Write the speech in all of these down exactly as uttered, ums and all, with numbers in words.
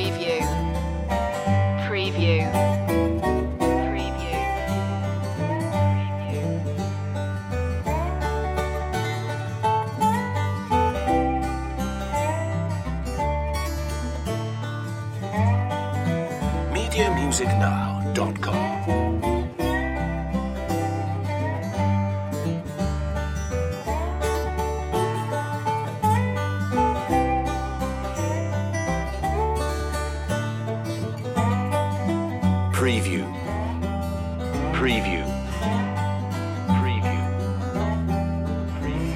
Preview. Preview. Preview. media music now dot com. Preview. Preview. Preview. Preview.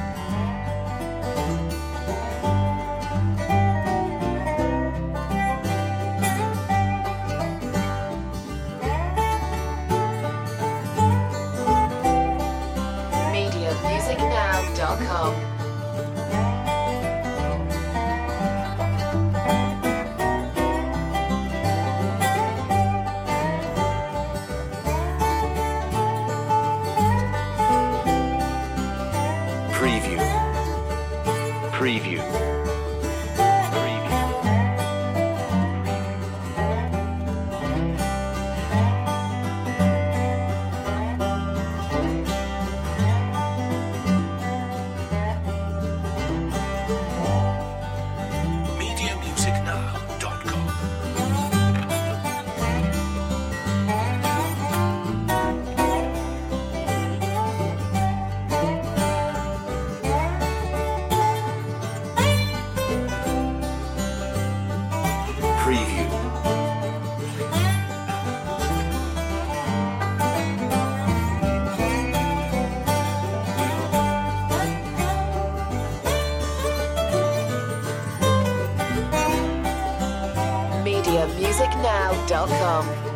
media music now dot com. Preview. Preview. Preview. media music now dot com. Preview. media music now dot com.